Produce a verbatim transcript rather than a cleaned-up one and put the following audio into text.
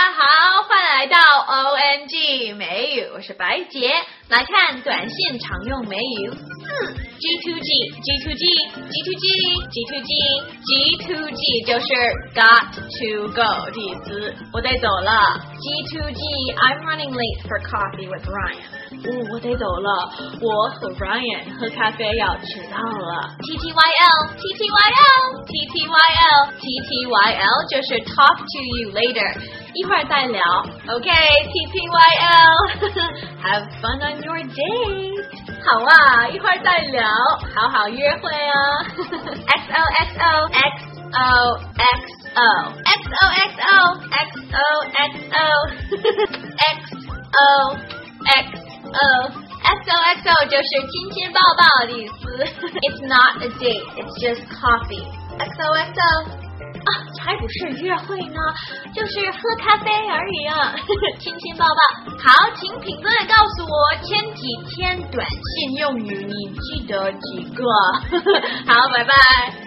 家好，欢迎来到 O M G 美语，我是白洁。来看短信常用美语四 G to G G to G G to G G to G G to G 就是 got to go 的意思，我得走了。G to G I'm running late for coffee with Ryan。哦，我得走了，我和 Ryan 喝咖啡要迟到了。T T Y L T T Y L T T Y L T T Y L 就是 talk to you later， 一会儿再聊。OK T T Y L Have fun on your date。 好啊，一会儿再聊，好好约会啊。X O X O X O X O X O X O X O X O X O X O X O X O 就是亲亲抱抱的意思。It's not a date, it's just coffee. X O X O 啊，才不是约会呢，就是喝咖啡而已啊。亲亲抱抱。好，请评论告诉我前几天短信用语你记得几个？好，拜拜。